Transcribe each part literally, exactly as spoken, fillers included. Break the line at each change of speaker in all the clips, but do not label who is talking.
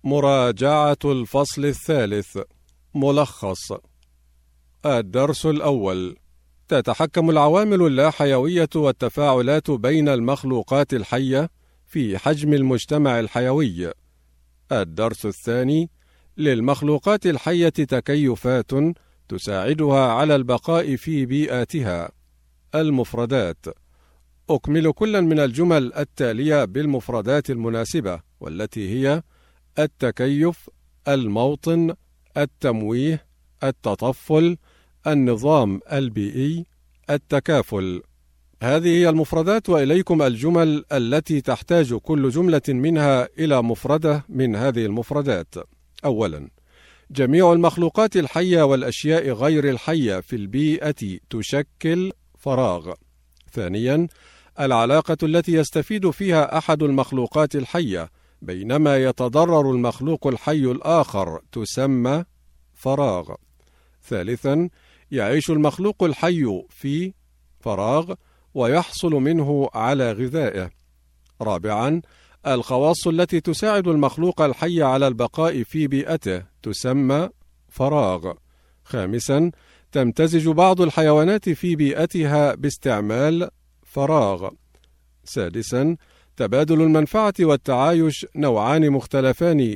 مراجعة الفصل الثالث. ملخص. الدرس الأول: تتحكم العوامل اللاحيوية والتفاعلات بين المخلوقات الحية في حجم المجتمع الحيوي. الدرس الثاني: للمخلوقات الحية تكيفات تساعدها على البقاء في بيئاتها. المفردات: أكمل كلا من الجمل التالية بالمفردات المناسبة، والتي هي: التكيف، الموطن، التمويه، التطفل، النظام البيئي، التكافل. هذه هي المفردات، وإليكم الجمل التي تحتاج كل جملة منها إلى مفردة من هذه المفردات. أولاً: جميع المخلوقات الحية والأشياء غير الحية في البيئة تشكل فراغ. ثانياً: العلاقة التي يستفيد فيها أحد المخلوقات الحية بينما يتضرر المخلوق الحي الآخر تسمى فراغ. ثالثاً: يعيش المخلوق الحي في فراغ ويحصل منه على غذائه. رابعاً: الخواص التي تساعد المخلوق الحي على البقاء في بيئته تسمى فراغ. خامساً: تمتزج بعض الحيوانات في بيئتها باستعمال فراغ. سادساً: تبادل المنفعة والتعايش نوعان مختلفان.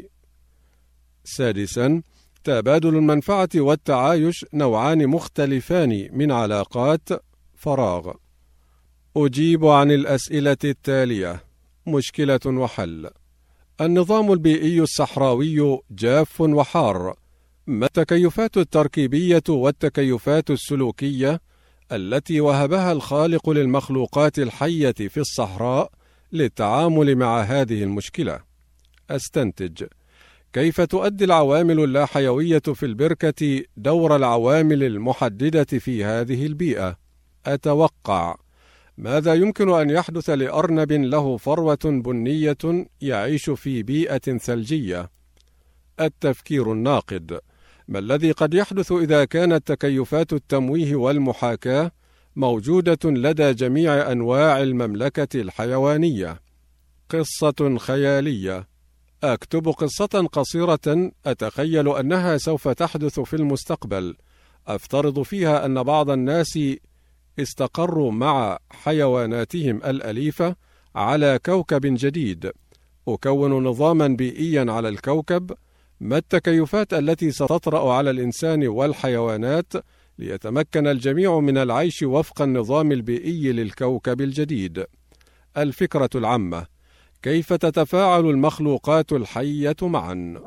سادساً: تبادل المنفعة والتعايش نوعان مختلفان من علاقات فراغ. أجيب عن الأسئلة التالية. مشكلة وحل. النظام البيئي الصحراوي جاف وحار. ما التكيفات التركيبية والتكيفات السلوكية التي وهبها الخالق للمخلوقات الحية في الصحراء للتعامل مع هذه المشكلة؟ أستنتج: كيف تؤدي العوامل اللاحيوية في البركة دور العوامل المحددة في هذه البيئة؟ أتوقع: ماذا يمكن أن يحدث لأرنب له فروة بنية يعيش في بيئة ثلجية؟ التفكير الناقد: ما الذي قد يحدث إذا كانت تكيفات التمويه والمحاكاة موجودة لدى جميع أنواع المملكة الحيوانية؟ قصة خيالية. أكتب قصة قصيرة أتخيل أنها سوف تحدث في المستقبل، أفترض فيها أن بعض الناس استقروا مع حيواناتهم الأليفة على كوكب جديد. أكون نظاما بيئيا على الكوكب. ما التكيفات التي ستطرأ على الإنسان والحيوانات ليتمكن الجميع من العيش وفق النظام البيئي للكوكب الجديد؟ الفكرة العامة: كيف تتفاعل المخلوقات الحية معا؟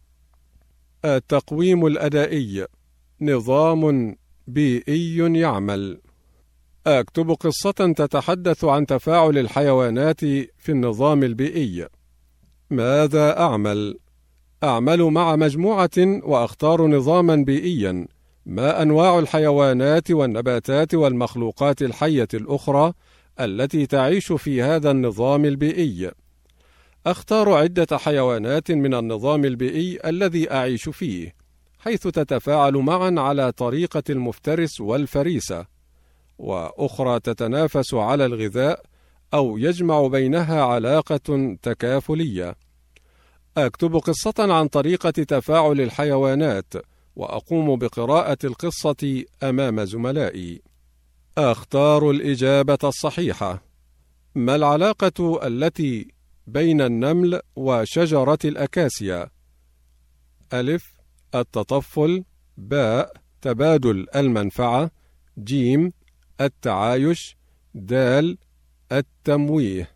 التقويم الأدائي: نظام بيئي يعمل. أكتب قصة تتحدث عن تفاعل الحيوانات في النظام البيئي. ماذا أعمل؟ أعمل مع مجموعة وأختار نظاما بيئيا. ما أنواع الحيوانات والنباتات والمخلوقات الحية الأخرى التي تعيش في هذا النظام البيئي؟ أختار عدة حيوانات من النظام البيئي الذي أعيش فيه، حيث تتفاعل معا على طريقة المفترس والفريسة، وأخرى تتنافس على الغذاء أو يجمع بينها علاقة تكافلية. أكتب قصة عن طريقة تفاعل الحيوانات، وأقوم بقراءة القصة أمام زملائي. أختار الإجابة الصحيحة. ما العلاقة التي بين النمل وشجرة الأكاسيا؟ ألف: التطفل. باء: تبادل المنفعة. جيم: التعايش. دال: التمويه.